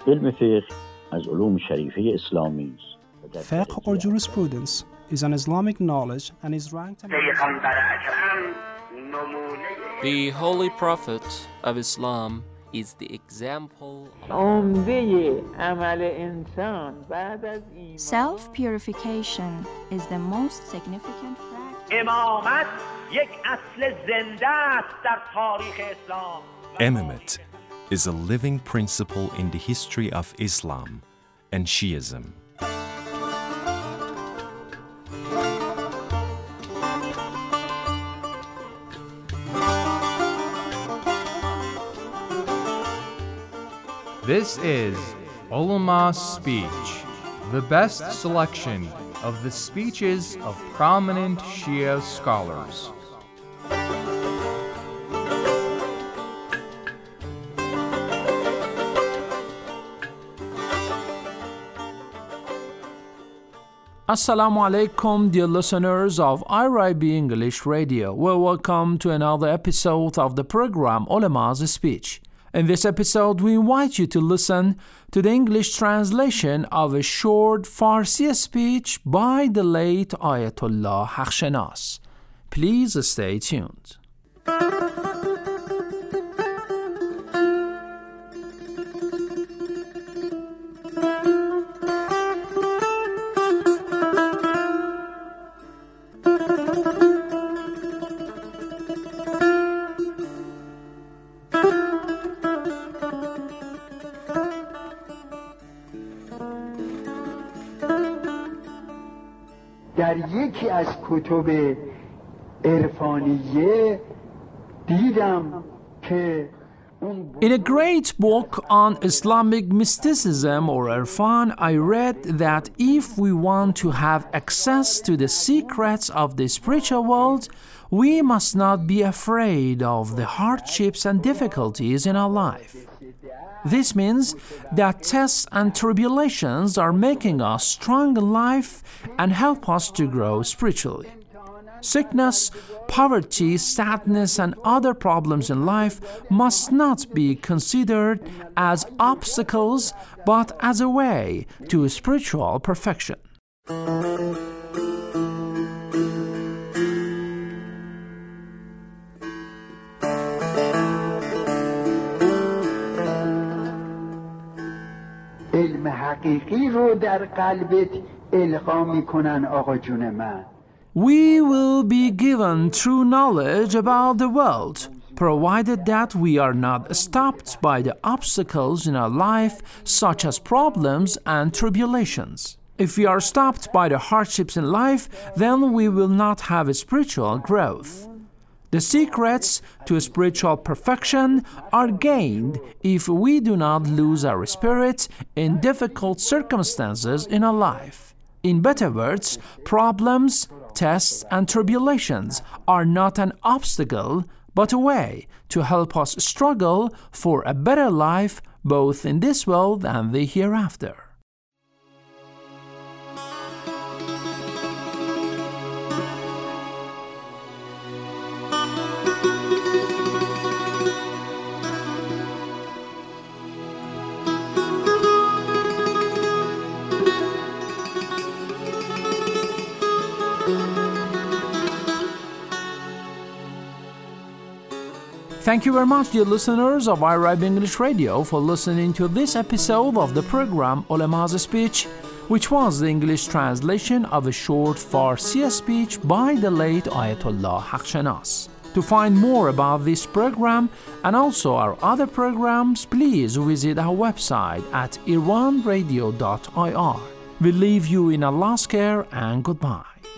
علم فقه از علوم شریفه اسلامی است. Fiqh or jurisprudence is an Islamic knowledge and is ranked The Holy Prophet of Islam is the example. Self-purification is the most significant practice. Imamate is a living principle in the history of Islam and Shiism. This is Ulama's Speech, the best selection of the speeches of prominent Shia scholars. Assalamu alaikum, dear listeners of IRIB English Radio. Well, welcome to another episode of the program Ulama's Speech. In this episode, we invite you to listen to the English translation of a short Farsi speech by the late Ayatollah Haqqshanas. Please stay tuned. در یکی از کتب عرفانیه دیدم که In a great book on Islamic mysticism or Irfan, I read that if we want to have access to the secrets of the spiritual world, we must not be afraid of the hardships and difficulties in our life. This means that tests and tribulations are making us strong in life and help us to grow spiritually. Sickness, poverty, sadness, and other problems in life must not be considered as obstacles, but as a way to spiritual perfection. علم حقیقی رو در قلبت القا میکنن آقا جون من. We will be given true knowledge about the world, provided that we are not stopped by the obstacles in our life, such as problems and tribulations. If we are stopped by the hardships in life, then we will not have a spiritual growth. The secrets to spiritual perfection are gained if we do not lose our spirit in difficult circumstances in our life. In better words, problems, tests, and tribulations are not an obstacle, but a way to help us struggle for a better life both in this world and the hereafter. Thank you very much, dear listeners of IRIB English Radio, for listening to this episode of the program Ulama's Speech, which was the English translation of a short Farsi speech by the late Ayatollah Haqqshanas. To find more about this program and also our other programs, please visit our website at irwanradio.ir. We leave you in Allah's care and goodbye.